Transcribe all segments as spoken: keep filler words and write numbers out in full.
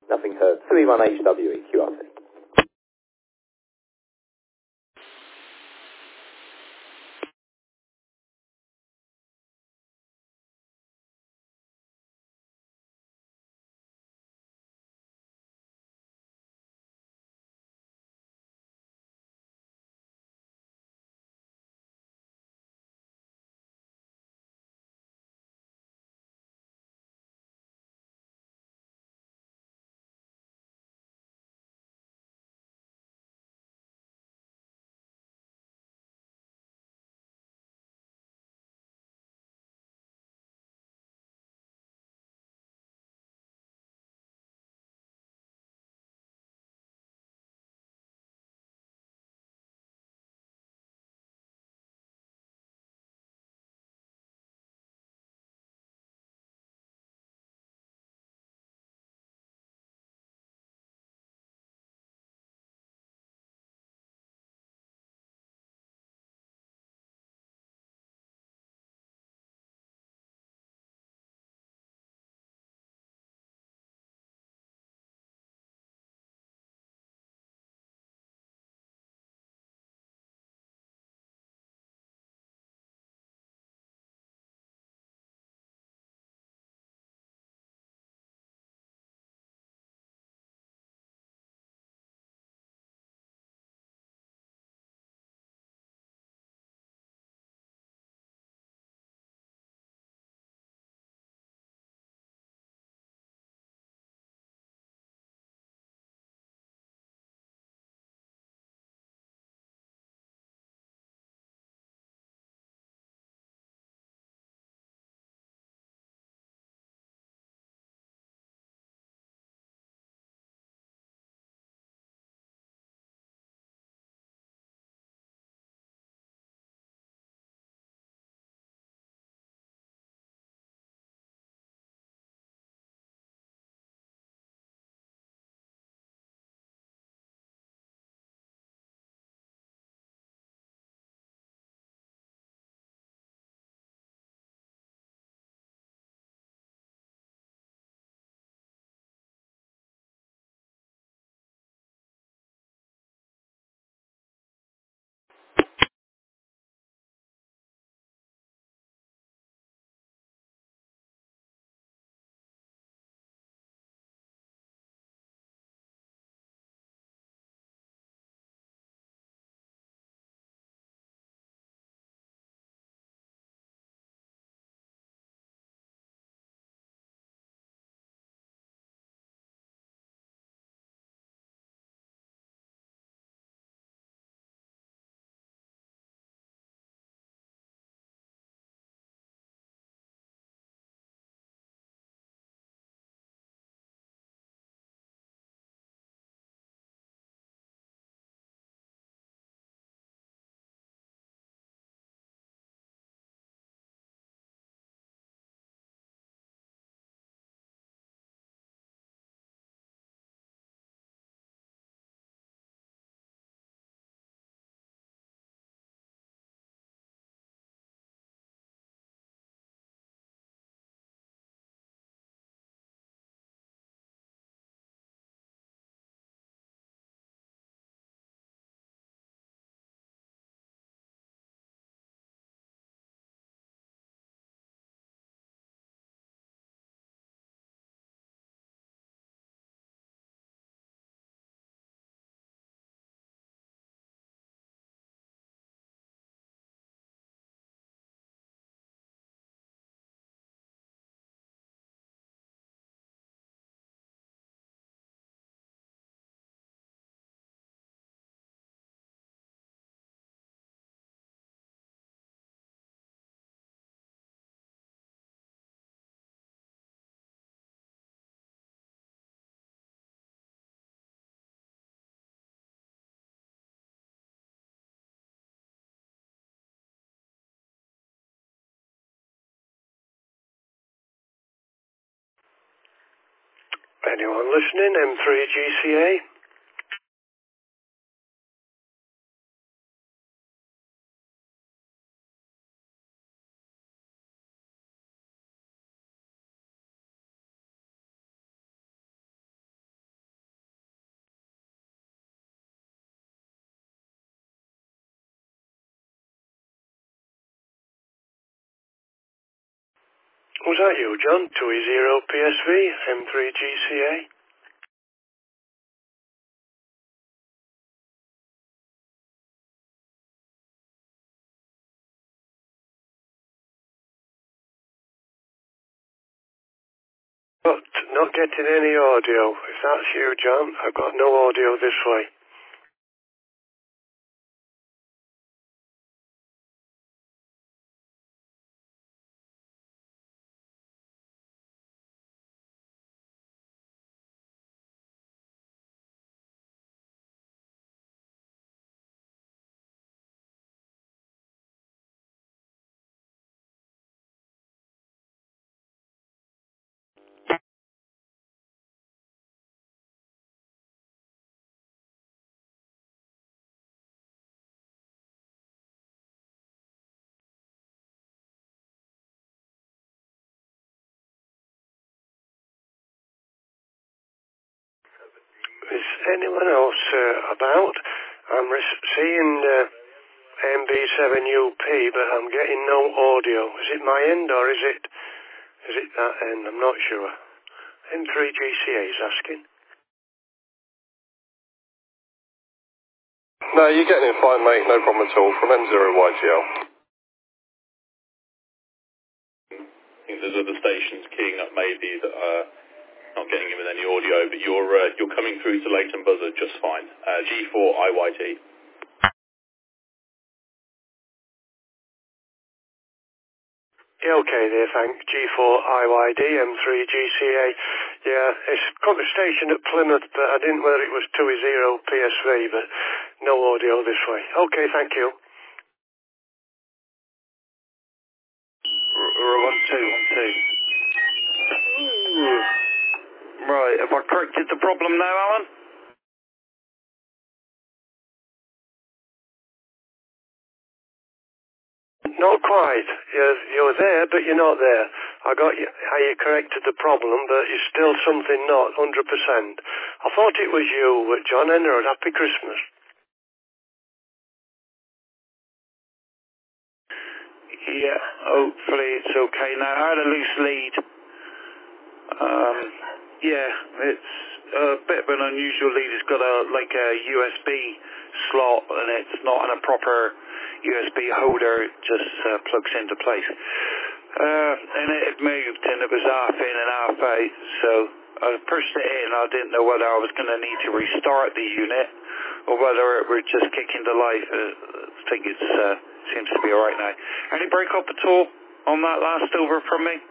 Nothing heard. three one H W E Q R T. Anyone listening? M three G C A? Was that you, John? two E zero P S V, M three G C A? But not getting any audio. If that's you, John, I've got no audio this way. Is anyone else uh, about? I'm re- seeing uh, M B seven U P, but I'm getting no audio. Is it my end or is it is it that end? I'm not sure. M three G C A is asking. No, you're getting it fine, mate. No problem at all. From M zero Y G L. I think there's other stations keying up maybe that are not getting in with any audio, but you're uh, you're coming through to Leighton Buzzard just fine. Uh, G four I Y T. Yeah, okay there, thanks. G four I Y D, M three G C A. Yeah, it's got the station at Plymouth, but I didn't know it was two E zero P S V, but no audio this way. Okay, thank you. One, two, one, two. Right, have I corrected the problem now, Alan? Not quite. You're, you're there, but you're not there. I got you, how you corrected the problem, but you're still something not, one hundred percent. I thought it was you, but John Enrod, happy Christmas. Yeah, hopefully it's okay now. I had a loose lead. Um, yeah, it's a bit of an unusual lead. It's got a like a U S B slot, and it's not in a proper U S B holder. It just uh, plugs into place. Uh, and it had moved, and it was half in and half out. So I pushed it in. I didn't know whether I was going to need to restart the unit or whether it would just kick into life. Uh, I think it's uh, seems to be all right now. Any break up at all on that last over from me?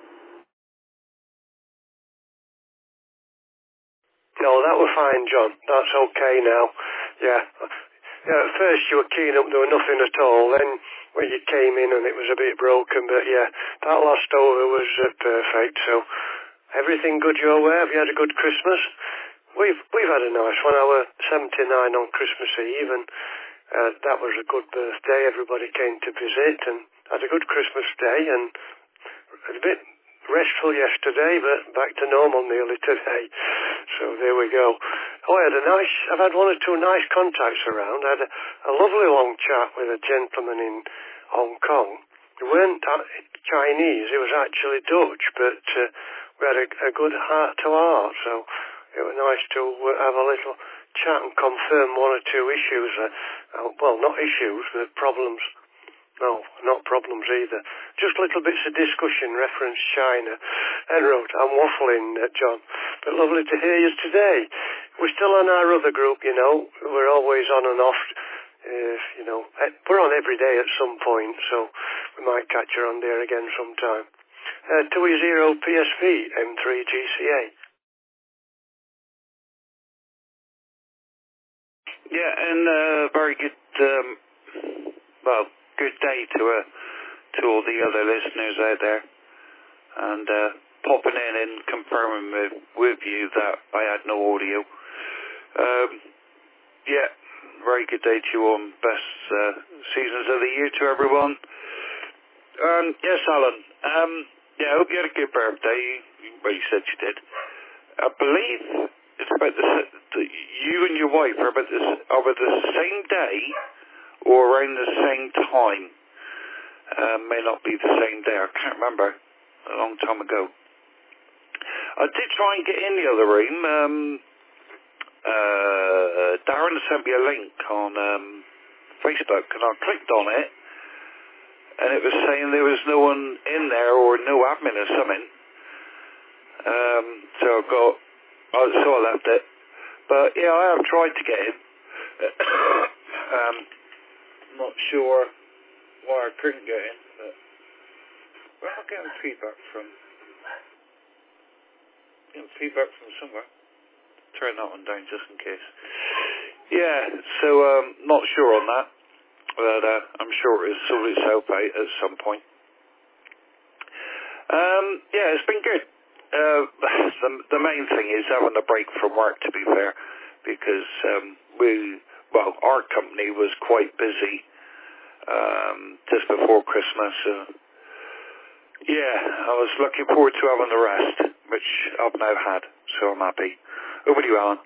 No, that was fine, John. That's okay now. Yeah. Yeah, at first you were keying up, there was nothing at all. Then when you came in and it was a bit broken, but yeah, that last over was uh, perfect. So everything good your way? Have you had a good Christmas? We've we've had a nice one. I was seventy-nine on Christmas Eve, and uh, that was a good birthday. Everybody came to visit and had a good Christmas day, and a bit restful yesterday, but back to normal nearly today. So there we go. Oh, I had a nice, I've had one or two nice contacts around. I had a, a lovely long chat with a gentleman in Hong Kong. He weren't Chinese, he was actually Dutch, but uh, we had a, a good heart to heart, so it was nice to uh, have a little chat and confirm one or two issues. Uh, uh, well, not issues, but problems. No, not problems either. Just little bits of discussion, reference China. And wrote, I'm waffling, uh, John, but lovely to hear you today. We're still on our other group, you know. We're always on and off. Uh, you know, we're on every day at some point, so we might catch her on there again sometime. Uh, two E zero P S V, M three G C A. Yeah, and uh, very good, um, well, good day to uh, to all the other listeners out there, and uh, popping in and confirming with, with you that I had no audio. Um, yeah, very good day to you all, and best uh, seasons of the year to everyone. Um, yes, Alan. Um, yeah, I hope you had a good birthday. Well, you said you did. I believe it's about the, the you and your wife are about the, are about the same day or around the same time. Uh, may not be the same day. I can't remember. a long time ago. I did try and get in the other room. Um, uh, Darren sent me a link on um, Facebook, and I clicked on it, and it was saying there was no one in there or no admin or something. Um, so I got, oh, so I left it. But yeah, I have tried to get in. um, not sure why I couldn't get in, but where am I getting feedback from? Getting feedback from somewhere. Turn that one down just in case. Yeah, so um, not sure on that, but uh, I'm sure it'll sort itself out at some point. Um, yeah, it's been good. Uh, the, the main thing is having a break from work, to be fair, because um, we, well, our company was quite busy um, just before Christmas. Uh, yeah, I was looking forward to having the rest, which I've now had, so I'm happy. Over to you, Alan.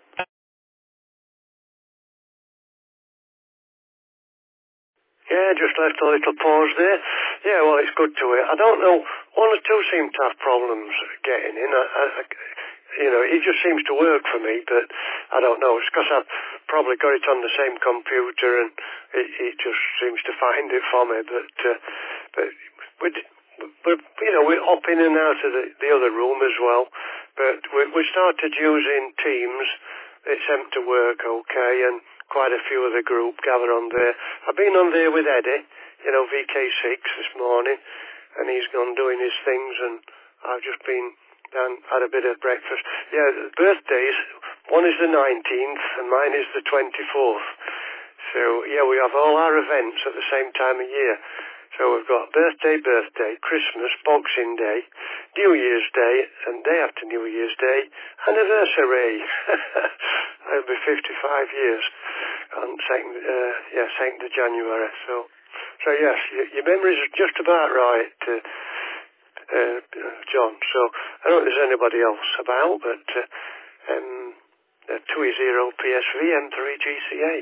Yeah, just left a little pause there. Yeah, well, it's good to hear. I don't know, one or two seem to have problems getting in. I, I, you know, it just seems to work for me, but I don't know. It's because I've probably got it on the same computer, and it, it just seems to find it for me. But, uh, but we're, we're, you know, we're up in and out of the, the other room as well. But we, we started using Teams. It seemed to work okay, and quite a few of the group gather on there. I've been on there with Eddie, you know, V K six this morning, and he's gone doing his things, and I've just been down, had a bit of breakfast. Yeah, the birthdays, one is the nineteenth, and mine is the twenty-fourth. So, yeah, we have all our events at the same time of year. So we've got birthday, birthday, Christmas, Boxing Day, New Year's Day, and day after New Year's Day, anniversary. It'll be fifty-five years on second, uh, yeah, second of January. So, so yes, your, your memories are just about right, uh, uh, John. So I don't know if there's anybody else about, but uh, um, uh, two zero P S V M three G C A.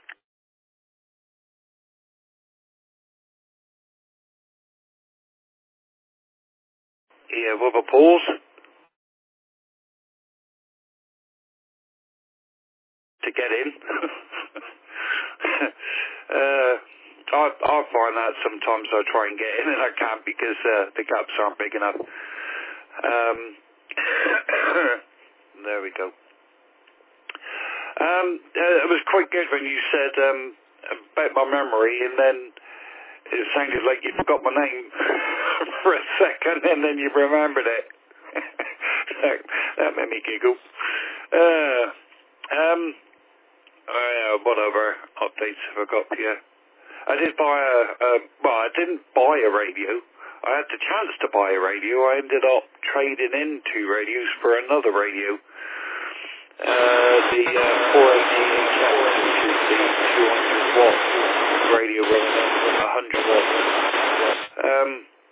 Yeah, with a pause to get in. uh, I, I find that sometimes I try and get in and I can't because uh, the gaps aren't big enough. Um, there we go. Um, uh, it was quite good when you said um, about my memory, and then it sounded like you forgot my name for a second, and then you remembered it. that, that made me giggle. Uh, um, uh, whatever updates have I got for you? I did buy a, a, well, I didn't buy a radio. I had the chance to buy a radio. I ended up trading in two radios for another radio. Uh, the uh, four eighty H X, which is the two hundred watt radio running on one hundred watts. Um,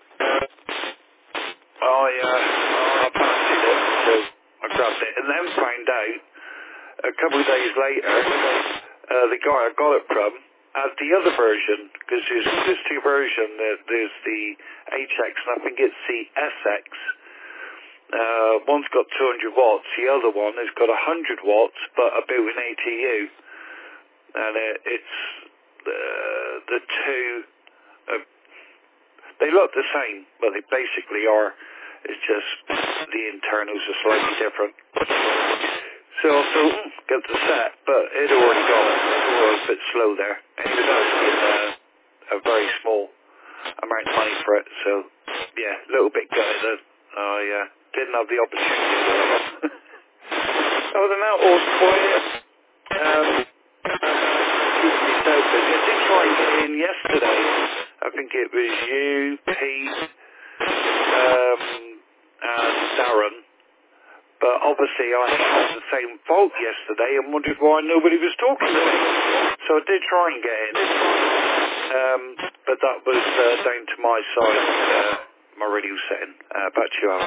I, uh, I fancied it, so I grabbed it, and then found out a couple of days later, uh, the guy I got it from had the other version, because there's, there's two versions. There's the H X, and I think it's the S X. Uh, one's got two hundred watts, the other one has got one hundred watts, but a built-in A T U. And it, it's, uh, the two, uh, they look the same, but they basically are. It's just the internals are slightly different. So I thought, hmm, get the set, but it already got it, so I was a bit slow there. And it was actually uh, a very small amount of money for it, so yeah, a little bit gutted. I uh, didn't have the opportunity. Other than that, all was quiet. Um, keeping yourself busy. I did try and get in yesterday. I think it was you, Pete, um, and Darren. But obviously I had the same fault yesterday and wondered why nobody was talking to me. So I did try and get in. Um, but that was uh, down to my side, uh, my radio setting. Uh, back to you, Alan.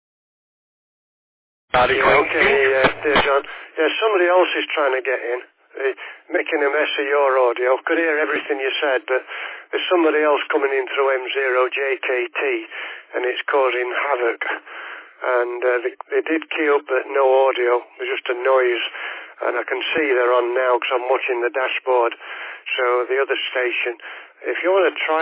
Yeah, okay, yeah, there, John. Yeah, somebody else is trying to get in uh, making a mess of your audio. Could hear everything you said, but there's somebody else coming in through M zero J K T, and it's causing havoc. And uh, they, they did key up, but no audio. There's just a noise. And I can see they're on now because I'm watching the dashboard. So the other station, if you want to try